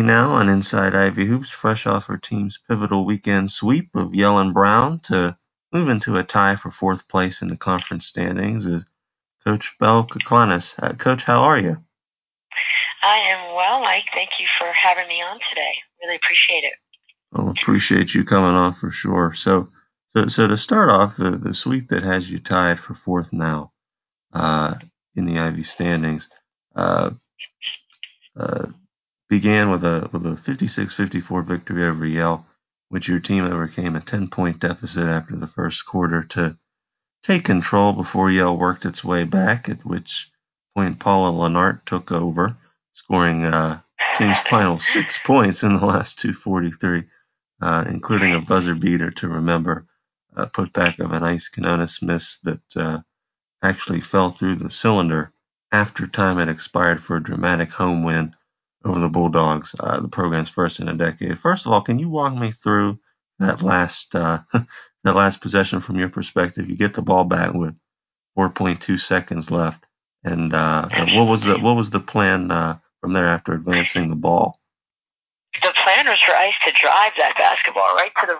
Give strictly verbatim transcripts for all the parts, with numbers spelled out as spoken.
now on Inside Ivy Hoops, fresh off her team's pivotal weekend sweep of Yale and Brown to move into a tie for fourth place in the conference standings is Coach Belle Koklanis. Uh, Coach, how are you? I am well, Mike. Thank you for having me on today. Really appreciate it. Well, appreciate you coming on for sure. So, so, so to start off, the, the sweep that has you tied for fourth now uh, in the Ivy standings uh, uh, began with a with a fifty-six fifty-four victory over Yale, which your team overcame a ten-point deficit after the first quarter to take control before Yale worked its way back, at which point Paula Lenart took over, scoring uh, team's final six points in the last two forty-three, uh, including a buzzer beater to remember, a putback of an Ice Canonis miss that uh, actually fell through the cylinder after time had expired for a dramatic home win over the Bulldogs, uh, the program's first in a decade. First of all, can you walk me through that last uh, that last possession from your perspective? You get the ball back with four point two seconds left, and uh, what was the what was the plan uh, from there after advancing the ball? The plan was for Ice to drive that basketball right to the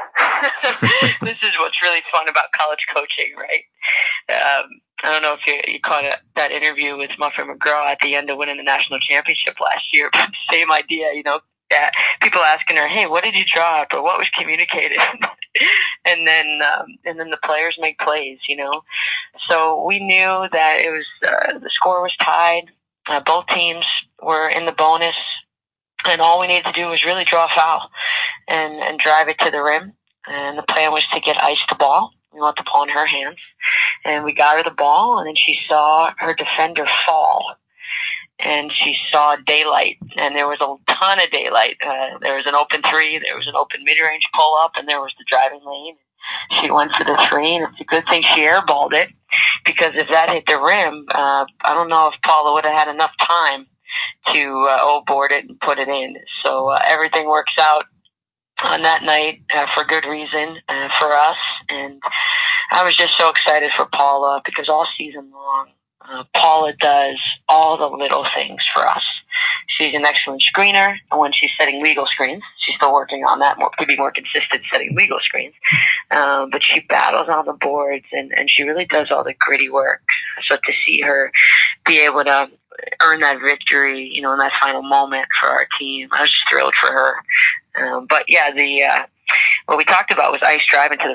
rim. This is what's really fun about college coaching, right? Um, I don't know if you, you caught it, that interview with Muffet McGraw at the end of winning the national championship last year. Same idea, you know. Yeah, people asking her, "Hey, what did you drop?" or "What was communicated?" and then, um, and then the players make plays, you know. So we knew that it was uh, the score was tied. Uh, both teams were in the bonus, and all we needed to do was really draw a foul and and drive it to the rim. And the plan was to get Ice the ball. We want the ball in her hands. And we got her the ball, and then she saw her defender fall. And she saw daylight, and there was a ton of daylight. Uh, there was an open three, there was an open mid-range pull-up, and there was the driving lane. She went for the three, and it's a good thing she airballed it, because if that hit the rim, uh, I don't know if Paula would have had enough time to uh, O-board it and put it in. So uh, everything works out on that night uh, for good reason uh, for us, and I was just so excited for Paula, because all season long, uh, Paula does all the little things for us. She's an excellent screener, and when she's setting legal screens, she's still working on that more, to be more consistent setting legal screens. Um, but she battles on the boards, and, and she really does all the gritty work. So to see her be able to earn that victory, you know, in that final moment for our team, I was just thrilled for her. Um, but yeah, the uh, what we talked about was Ice driving to the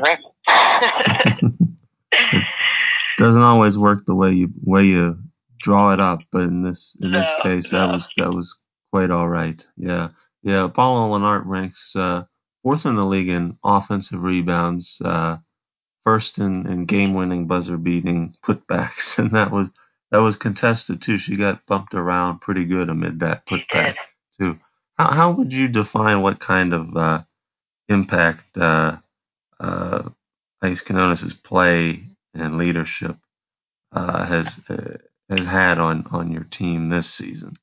rim. Doesn't always work the way you way you draw it up, but in this in this no, case, no. that was that was quite all right. Yeah, yeah. Paula Lenart ranks uh, fourth in the league in offensive rebounds, uh, first in, in game-winning buzzer-beating putbacks, and that was that was contested too. She got bumped around pretty good amid that putback too. How how would you define what kind of uh, impact uh, uh, Ice Canonis's play and leadership uh, has uh, has had on, on your team this season?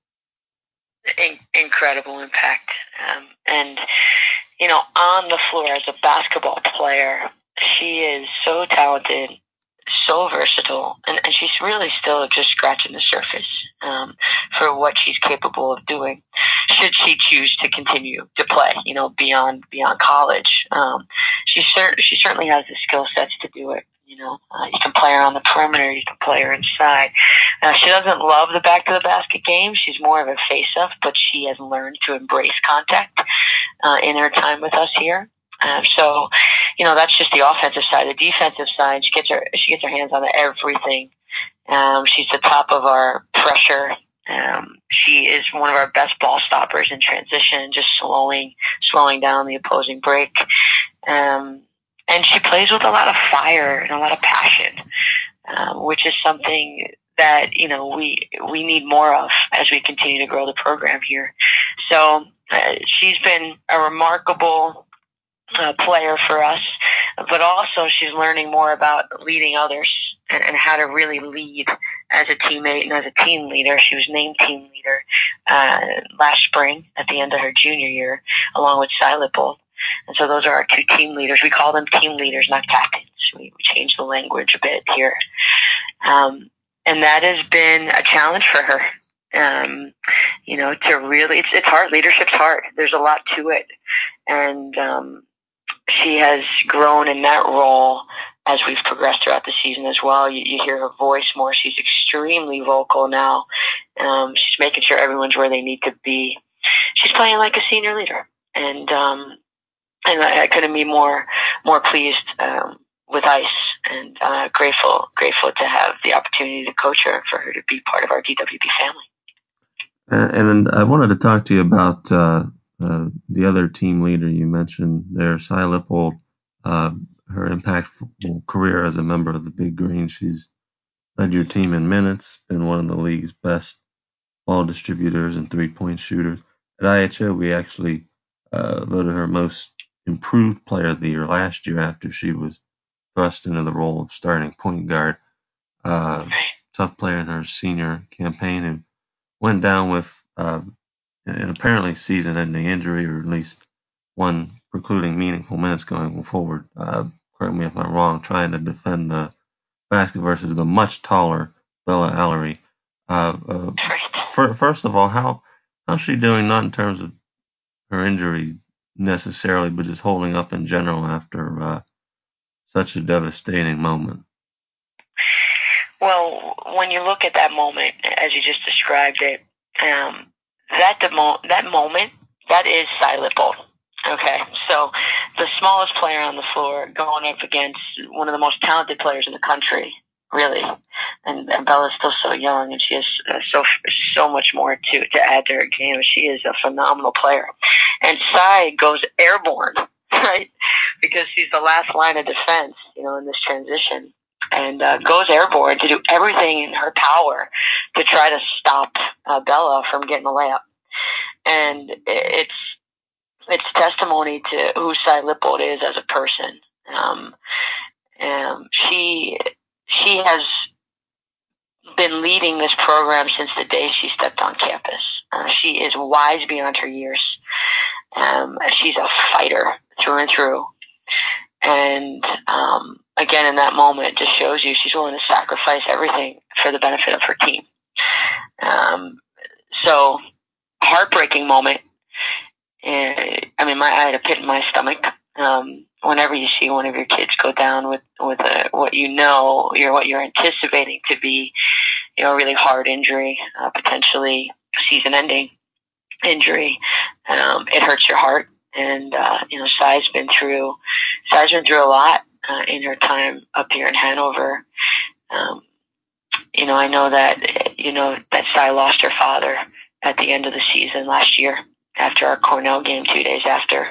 In- incredible impact, um, and you know, on the floor as a basketball player, she is so talented, so versatile, and, and she's really still just scratching the surface um, for what she's capable of doing. Should she choose to continue to play, you know, beyond beyond college, um, she cer- she certainly has the skill sets to do it. You know, uh, you can play her on the perimeter, you can play her inside. Uh, she doesn't love the back to the basket game. She's more of a face-up, but she has learned to embrace contact uh, in her time with us here. Um, so, you know, that's just the offensive side. The defensive side, she gets her she gets her hands on everything. Um, she's the top of our pressure. Um, she is one of our best ball stoppers in transition, just slowing slowing down the opposing break. Um, and she plays with a lot of fire and a lot of passion, um, which is something that, you know, we we need more of as we continue to grow the program here. So uh, she's been a remarkable uh, player for us, but also she's learning more about leading others and, and how to really lead as a teammate and as a team leader. She was named team leader uh, last spring at the end of her junior year, along with Silent Bolt. And so those are our two team leaders. We call them team leaders, not captains. We, we changed the language a bit here. Um, and that has been a challenge for her. Um, you know, to really, it's, it's hard. Leadership's hard. There's a lot to it. And um, she has grown in that role as we've progressed throughout the season as well. You, you hear her voice more. She's extremely vocal now. Um, she's making sure everyone's where they need to be. She's playing like a senior leader. And um, and I, I couldn't be more more pleased um, with Ice, and uh, grateful grateful to have the opportunity to coach her, for her to be part of our D W P family. And, and I wanted to talk to you about uh, uh, the other team leader you mentioned there, Cy Lippold. Uh, her impactful career as a member of the Big Green. She's led your team in minutes, been one of the league's best ball distributors and three-point shooters. At I H O, we actually uh, voted her most improved player of the year last year after she was thrust into the role of starting point guard. Uh, tough player in her senior campaign, and went down with uh, an apparently season-ending injury, or at least one precluding meaningful minutes going forward. Uh, correct me if I'm wrong, trying to defend the basket versus the much taller Bella Alarie. Uh, uh, for, first of all, how how's she doing? Not in terms of her injury necessarily, but just holding up in general after uh, such a devastating moment. Well, when you look at that moment, as you just described it, um, that demo- that moment, that is Cy Lippold. Okay, so the smallest player on the floor going up against one of the most talented players in the country, really. And, and Bella's still so young, and she has uh, so so much more to, to add to her game. She is a phenomenal player. And Cy goes airborne, right? Because she's the last line of defense, you know, in this transition. And uh, goes airborne to do everything in her power to try to stop uh, Bella from getting a layup. And it's it's testimony to who Cy Lippold is as a person. Um, um, she she has been leading this program since the day she stepped on campus. Uh, she is wise beyond her years. Um, she's a fighter through and through. And um, again, in that moment, it just shows you she's willing to sacrifice everything for the benefit of her team. Um, so, a heartbreaking moment. Uh, I mean, my, I had a pit in my stomach. Um, whenever you see one of your kids go down with with a, what you know, you're what you're anticipating to be, you know, a really hard injury, uh, potentially season-ending injury, um, it hurts your heart. And uh, you know, Cy's been through, Cy's been through a lot uh, in her time up here in Hanover. Um, you know, I know that you know that Cy lost her father at the end of the season last year after our Cornell game, two days after,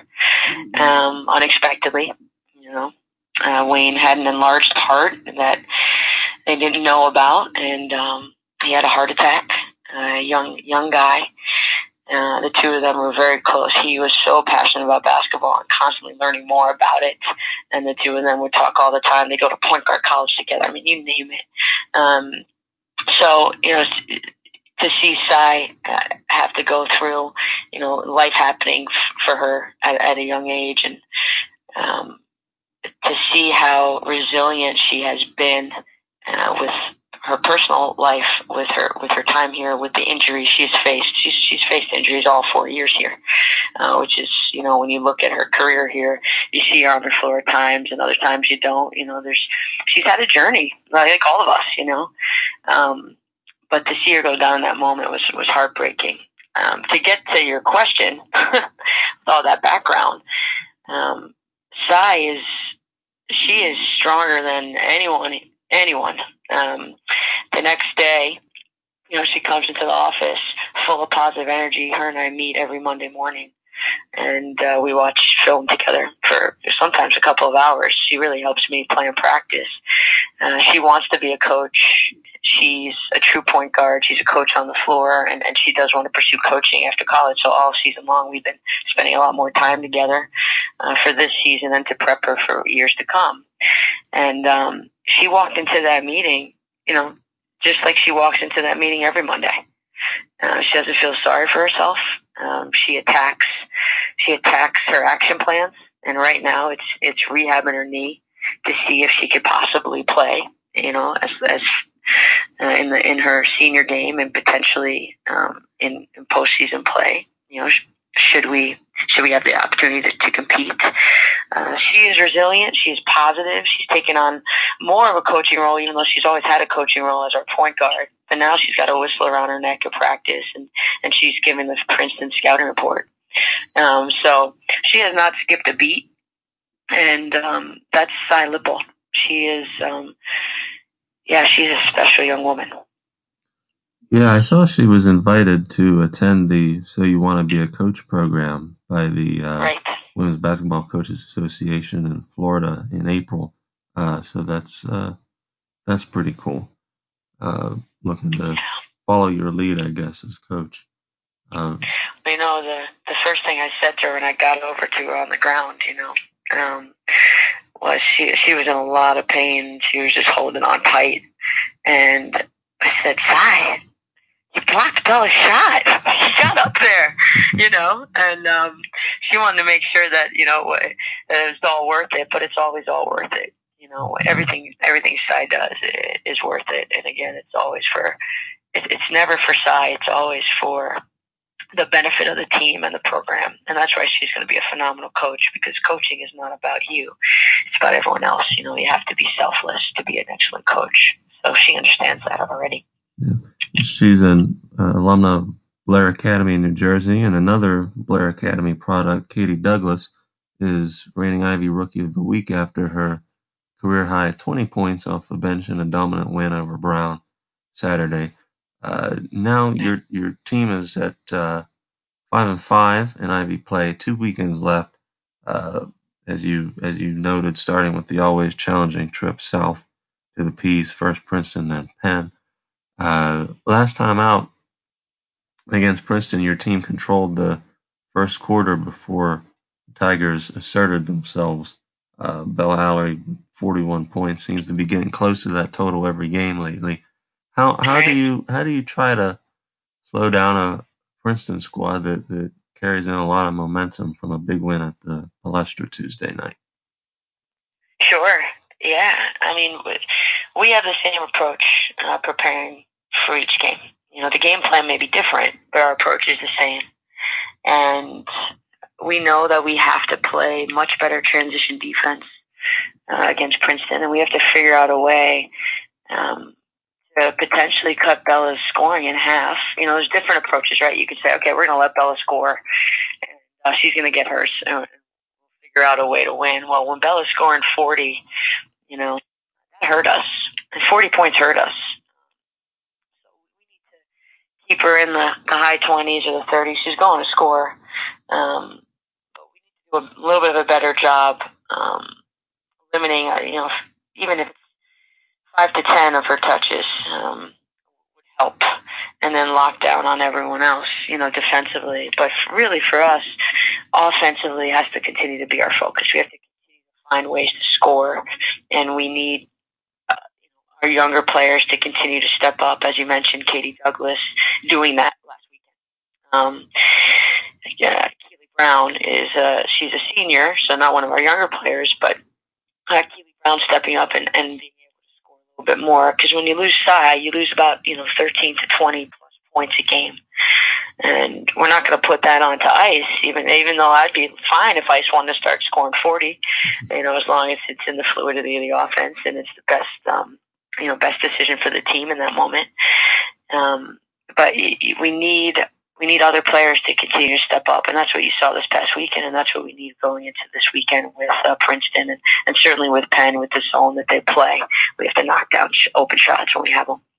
um, unexpectedly. You know, uh, Wayne had an enlarged heart that they didn't know about, and um, he had a heart attack. A uh, young young guy. Uh, the two of them were very close. He was so passionate about basketball and constantly learning more about it. And the two of them would talk all the time. They go to Point Guard College together. I mean, you name it. Um, so, you know, to see Cy uh, have to go through, you know, life happening f- for her at, at a young age, and um, to see how resilient she has been uh, with her personal life, with her with her time here, with the injuries she's faced. She's she's faced injuries all four years here, uh, which is, you know, when you look at her career here, you see her on the floor at times, and other times you don't. You know, there's she's had a journey like all of us, you know. Um, but to see her go down in that moment was was heartbreaking. Um, to get to your question, with all that background, um, Cy is she is stronger than anyone. Anyone. Um, the next day, you know, she comes into the office full of positive energy. Her and I meet every Monday morning, and uh, we watch film together for sometimes a couple of hours. She really helps me plan practice. Uh, she wants to be a coach. She's a true point guard. She's a coach on the floor, and, and she does want to pursue coaching after college. So all season long, we've been spending a lot more time together uh, for this season and to prep her for years to come. And um, she walked into that meeting, you know, just like she walks into that meeting every Monday. Uh, she doesn't feel sorry for herself. Um, she attacks. She attacks her action plans, and right now it's it's rehabbing her knee to see if she could possibly play. You know, as as uh, in the in her senior game and potentially um, in, in postseason play. You know, sh- should we should we have the opportunity to, to compete? Uh, she is resilient. She's positive. She's taken on more of a coaching role, even though she's always had a coaching role as our point guard. But now she's got a whistle around her neck at practice, and, and she's giving the Princeton scouting report. Um, so she has not skipped a beat, and um, that's Cy Lipple. She is, um, yeah, she's a special young woman. Yeah, I saw she was invited to attend the So You Want to Be a Coach program by the uh, Right. Women's Basketball Coaches Association in Florida in April. Uh, so that's uh, that's pretty cool. Uh, looking to follow your lead, I guess, as coach. Um, You know, the the first thing I said to her when I got over to her on the ground, you know, um, was she she was in a lot of pain. She was just holding on tight, and I said, "Cy, you blocked Bella's shot. She got up there, you know." And um, she wanted to make sure that you know that it was all worth it, but it's always all worth it. You know, everything everything Cy does is worth it. And again, it's always for it, it's never for Cy. It's always for the benefit of the team and the program. And that's why she's going to be a phenomenal coach, because coaching is not about you. It's about everyone else. You know, you have to be selfless to be an excellent coach. So she understands that already. Yeah. She's an uh, alumna of Blair Academy in New Jersey, and another Blair Academy product, Katie Douglas, is reigning Ivy Rookie of the Week after her career high twenty points off the bench in a dominant win over Brown Saturday. Uh, now your your team is at uh, five and five in Ivy play, two weekends left. Uh, as you as you noted, starting with the always challenging trip south to the P's, first Princeton, then Penn. Uh, last time out against Princeton, your team controlled the first quarter before the Tigers asserted themselves. Uh, Bella Hallery, forty-one points, seems to be getting close to that total every game lately. How how do you how do you try to slow down a Princeton squad that, that carries in a lot of momentum from a big win at the Palestra Tuesday night? Sure. Yeah. I mean, we have the same approach uh, preparing for each game. You know, the game plan may be different, but our approach is the same. And we know that we have to play much better transition defense uh, against Princeton, and we have to figure out a way um, to potentially cut Bella's scoring in half. You know, there's different approaches, right? You could say, okay, we're going to let Bella score, and uh, she's going to get hers, and we'll figure out a way to win. Well, when Bella's scoring forty, you know, that hurt us. And forty points hurt us. So we need to keep her in the, the high twenties or the thirties. She's going to score. Um, but we need to do a little bit of a better job um, limiting, uh, you know, even if it's five to ten of her touches um, would help. And then lock down on everyone else, you know, defensively. But really for us, offensively has to continue to be our focus. We have to continue to find ways to score, and we need uh, our younger players to continue to step up. As you mentioned, Katie Douglas doing that last weekend. Um, yeah, Keely Brown is uh, she's a senior, so not one of our younger players, but uh, Keely Brown stepping up and, and being able to score a little bit more. Because when you lose Cy, you lose about you know thirteen to twenty plus points a game. And we're not going to put that onto Ice, even even though I'd be fine if Ice wanted to start scoring forty, you know, as long as it's in the fluidity of the offense and it's the best, um, you know, best decision for the team in that moment. Um, but we need we need other players to continue to step up, and that's what you saw this past weekend, and that's what we need going into this weekend with uh, Princeton, and, and certainly with Penn, with the zone that they play. We have to knock down sh- open shots when we have them.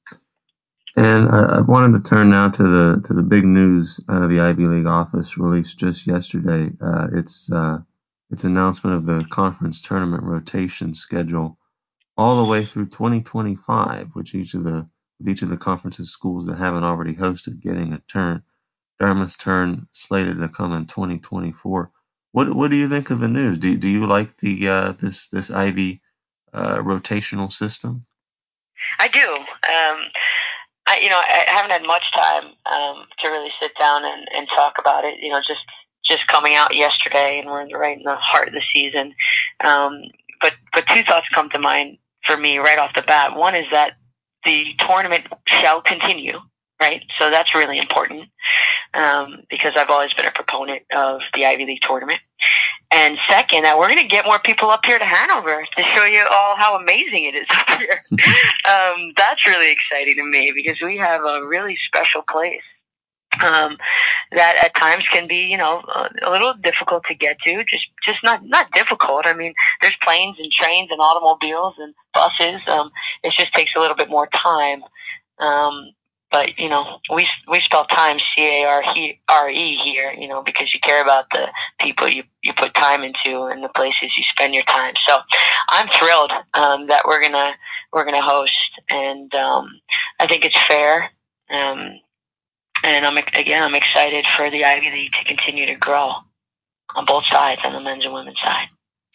And I, I wanted to turn now to the to the big news out of the Ivy League office released just yesterday. Uh, it's uh, its announcement of the conference tournament rotation schedule all the way through twenty twenty-five, which each of the with each of the conference's schools that haven't already hosted getting a turn. Dartmouth's turn slated to come in twenty twenty-four. What what do you think of the news? Do do you like the uh, this this Ivy uh, rotational system? I do. Um, I, you know, I haven't had much time um, to really sit down and, and talk about it. You know, just just coming out yesterday, and we're right in the heart of the season. Um, but but two thoughts come to mind for me right off the bat. One is that the tournament shall continue, right? So that's really important um, because I've always been a proponent of the Ivy League tournament. And second, that we're going to get more people up here to Hanover to show you all how amazing it is up here. um, that's really exciting to me because we have a really special place um, that at times can be, you know, a, a little difficult to get to. Just, just not not difficult. I mean, there's planes and trains and automobiles and buses. Um, it just takes a little bit more time. Um, but you know, we we spell time C A R E here, you know, because you care about the people you, you put time into and the places you spend your time. So I'm thrilled um, that we're gonna we're gonna host, and um, I think it's fair. Um, and I'm again I'm excited for the Ivy League to continue to grow on both sides, on the men's and women's side.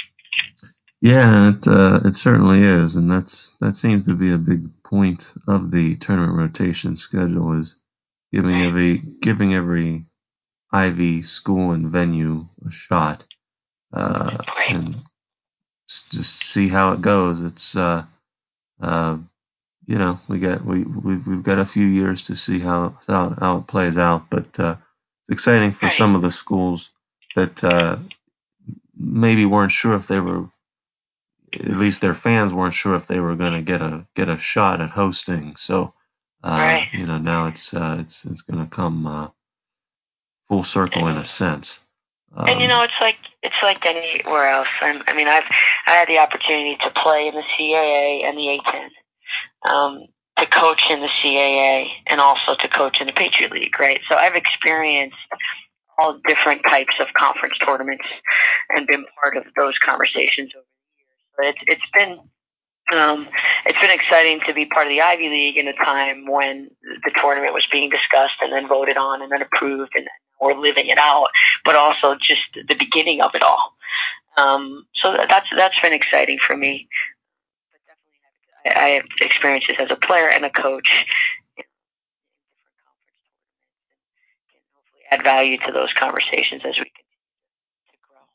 Yeah, it uh, it certainly is, and that's that seems to be a big point of the tournament rotation schedule is giving every giving every Ivy school and venue a shot, uh, and just see how it goes. It's uh, uh, you know we got we, we we've got a few years to see how how, how it plays out, but uh, it's exciting for some of the schools that uh, maybe weren't sure if they were. At least their fans weren't sure if they were going to get a get a shot at hosting. So, uh, right. you know, now it's uh, it's it's going to come uh, full circle in a sense. Um, and you know, it's like it's like anywhere else. I'm, I mean, I've I had the opportunity to play in the C A A and the A ten, um, to coach in the C A A, and also to coach in the Patriot League. Right. So I've experienced all different types of conference tournaments and been part of those conversations over the years. So it's it's been Um, it's been exciting to be part of the Ivy League in a time when the tournament was being discussed and then voted on and then approved, and we're living it out, but also just the beginning of it all. Um, so that's that's been exciting for me. But definitely, I have experiences as a player and a coach in different conference tournaments, and can hopefully add value to those conversations as we continue to grow.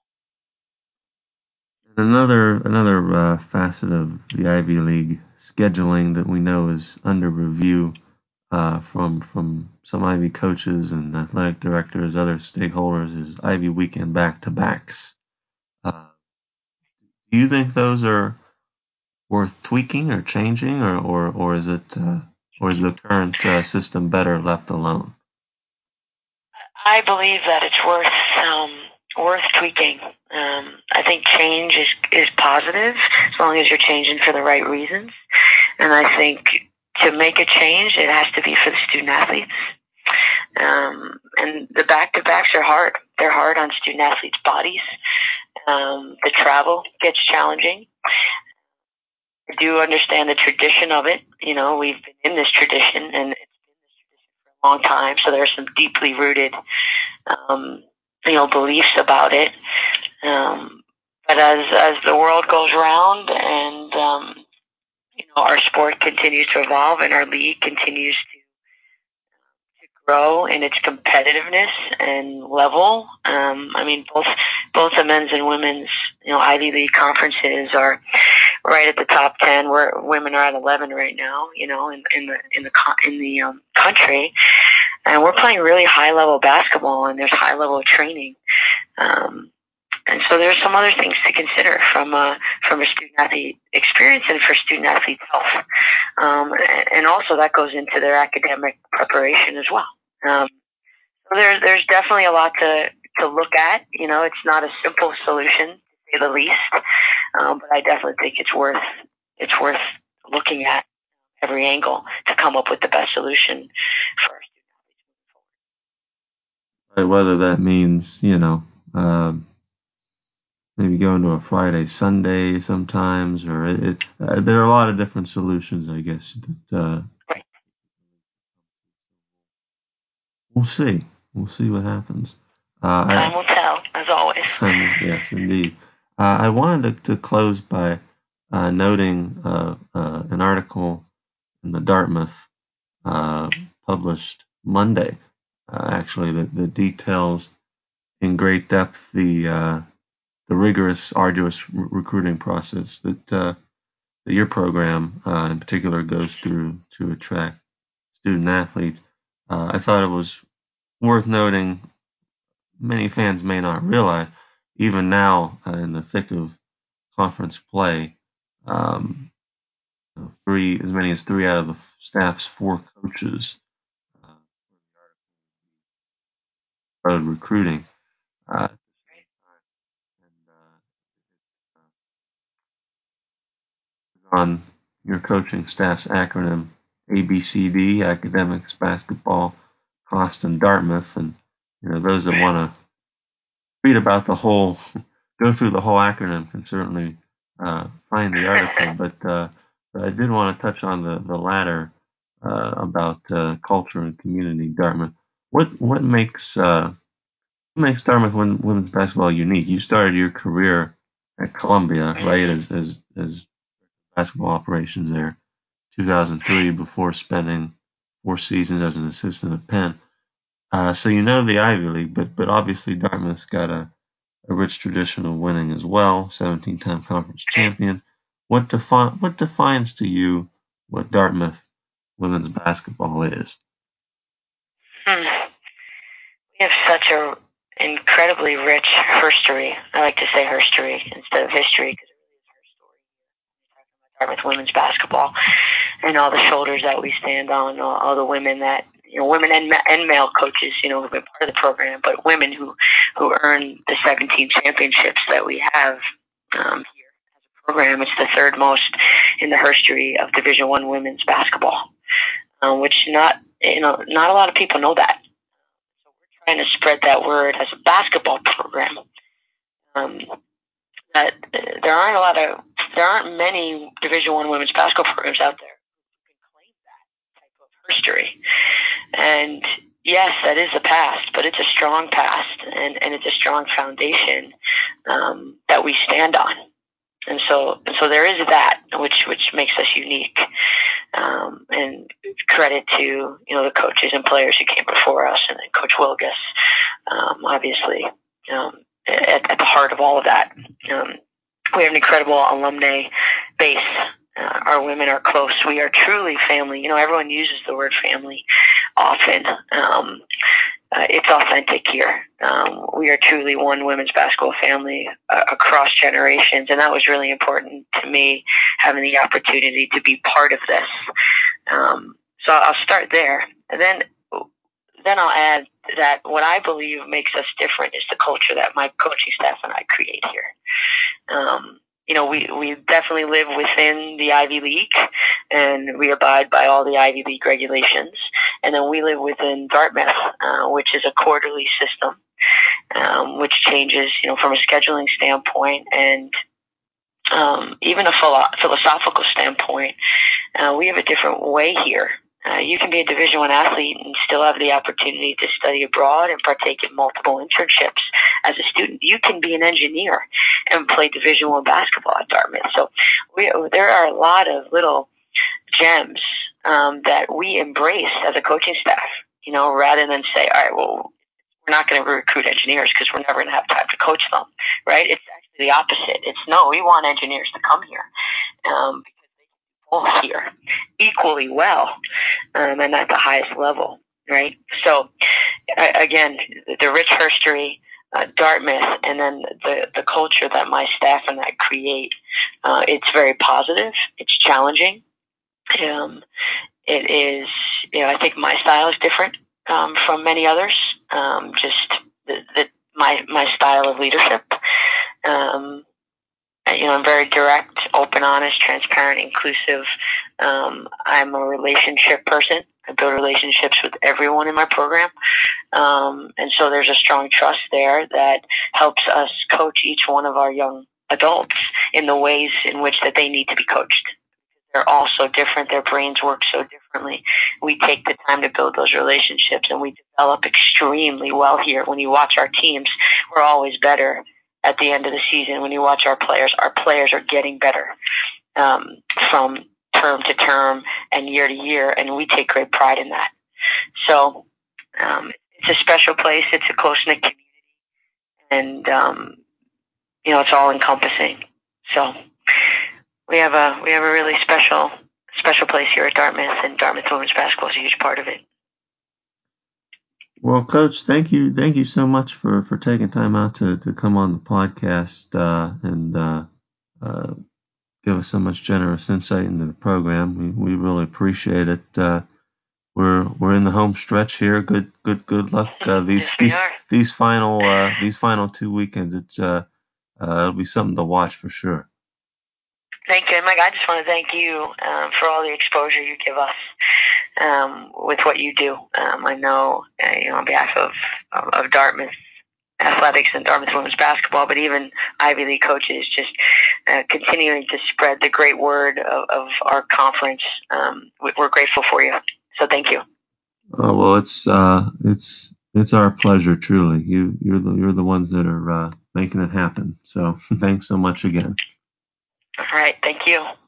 Another another uh, facet of the Ivy League scheduling that we know is under review uh, from from some Ivy coaches and athletic directors, other stakeholders, is Ivy weekend back-to-backs. Uh, do you think those are worth tweaking or changing, or or, or is it uh, or is the current uh, system better left alone? I believe that it's worth um, worth tweaking. Um, I think change is is positive as long as you're changing for the right reasons. And I think to make a change, it has to be for the student athletes. Um, and the back to backs are hard. They're hard on student athletes' bodies. Um, the travel gets challenging. I do understand the tradition of it. You know, we've been in this tradition, and it's been this tradition for a long time. So there's some deeply rooted um, you know, beliefs about it. Um, but as as the world goes round, and um, you know, our sport continues to evolve, and our league continues to to grow in its competitiveness and level. Um, I mean, both both the men's and women's, you know, Ivy League conferences are right at the top ten. Where women are at eleven right now. You know, in, in the in the in the um, country. And we're playing really high level basketball, and there's high level training. Um, and so there's some other things to consider from a, from a student athlete experience and for student athletes' health. Um, and also that goes into their academic preparation as well. Um, so there's, there's definitely a lot to, to look at. You know, it's not a simple solution, to say the least. Um, but I definitely think it's worth, it's worth looking at every angle to come up with the best solution for our student athletes moving forward. Whether that means, you know, uh, maybe going to a Friday, Sunday sometimes, or it, it, uh, there are a lot of different solutions, I guess. That uh, Right. we'll see. We'll see what happens. Uh, Time I, will tell, as always. Um, yes, indeed. Uh, I wanted to, to close by uh, noting uh, uh, an article in the Dartmouth uh, published Monday, uh, actually, that, that details in great depth the uh, the rigorous, arduous re- recruiting process that uh, that your program uh, in particular goes through to attract student athletes. Uh, I thought it was worth noting. Many fans may not realize, even now uh, in the thick of conference play, um, three as many as three out of the staff's four coaches uh, road recruiting. Uh, and, uh, on your coaching staff's acronym A B C D, academics, basketball, cost, and Dartmouth. And you know those that want to read about the whole, go through the whole acronym can certainly uh, find the article. But uh, I did want to touch on the the latter uh, about uh, culture and community. Dartmouth. What what makes uh, what makes Dartmouth women's basketball unique? You started your career at Columbia, right, as as, as basketball operations there, two thousand three, before spending four seasons as an assistant at Penn. Uh, so you know the Ivy League, but but obviously Dartmouth's got a, a rich tradition of winning as well, seventeen-time conference champions. What defi- what defines to you what Dartmouth women's basketball is? Hmm. We have such a incredibly rich history. I like to say history instead of history because it really is her story. Dartmouth women's basketball and all the shoulders that we stand on, all, all the women that you know, women and and male coaches, you know, who've been part of the program, but women who who earn the seventeen championships that we have um, here as a program. It's the third most in the history of Division One women's basketball, um, which not you know not a lot of people know that. So we're trying to spread that word as a basketball program. Um, that uh, there aren't a lot of there aren't many Division One women's basketball programs out there who can claim that type of history. And yes, that is a past, but it's a strong past, and, and it's a strong foundation um, that we stand on. And so, and so there is that, which which makes us unique. Um, and credit to you know the coaches and players who came before us, and then Coach Wilgus, um, obviously, um, at, at the heart of all of that. Um, we have an incredible alumni base. Uh, our women are close. We are truly family. You know, everyone uses the word family often. Um, uh, it's authentic here. Um, we are truly one women's basketball family uh, across generations, and that was really important to me, having the opportunity to be part of this. Um, so I'll start there, and then then I'll add that what I believe makes us different is the culture that my coaching staff and I create here. Um, you know, we, we definitely live within the Ivy League, and we abide by all the Ivy League regulations. And then we live within Dartmouth, uh, which is a quarterly system, um, which changes, you know, from a scheduling standpoint and um, even a philo- philosophical standpoint. Uh, we have a different way here. Uh, you can be a Division One athlete and still have the opportunity to study abroad and partake in multiple internships as a student. You can be an engineer and play Division One basketball at Dartmouth. So we, there are a lot of little gems um, that we embrace as a coaching staff. You know, rather than say, all right, well, we're not going to recruit engineers because we're never going to have time to coach them, right? It's actually the opposite. It's no, we want engineers to come here um, because they can both here equally well um, and at the highest level, right? So, uh, again, the rich history, uh, Dartmouth, and then the, the culture that my staff and I create, uh, it's very positive. It's challenging. Um, it is, you know, I think my style is different um, from many others. Um, just the, the, my my style of leadership. Um, you know, I'm very direct, open, honest, transparent, inclusive. Um, I'm a relationship person. I build relationships with everyone in my program. Um, and so there's a strong trust there that helps us coach each one of our young adults in the ways in which that they need to be coached. They're all so different. Their brains work so differently. We take the time to build those relationships, and we develop extremely well here. When you watch our teams, we're always better at the end of the season. When you watch our players, our players are getting better um, from term to term and year to year, and we take great pride in that. So um, it's a special place. It's a close-knit community, and um, you know, it's all encompassing. So we have a we have a really special special place here at Dartmouth, and Dartmouth women's basketball is a huge part of it. Well, Coach, thank you, thank you so much for, for taking time out to, to come on the podcast uh, and uh, uh, give us so much generous insight into the program. We we really appreciate it. Uh, we're we're in the home stretch here. Good good good luck uh, these yes, these these final uh, these final two weekends. It's uh, uh, it'll be something to watch for sure. Thank you, Mike. I just want to thank you um, for all the exposure you give us um, with what you do. Um, I know, uh, you know, on behalf of, of, of Dartmouth athletics and Dartmouth women's basketball, but even Ivy League coaches, just uh, continuing to spread the great word of, of our conference. Um, we're grateful for you. So thank you. Oh well, it's uh, it's it's our pleasure, truly. You you're the you're the ones that are uh, making it happen. So thanks so much again. All right, thank you.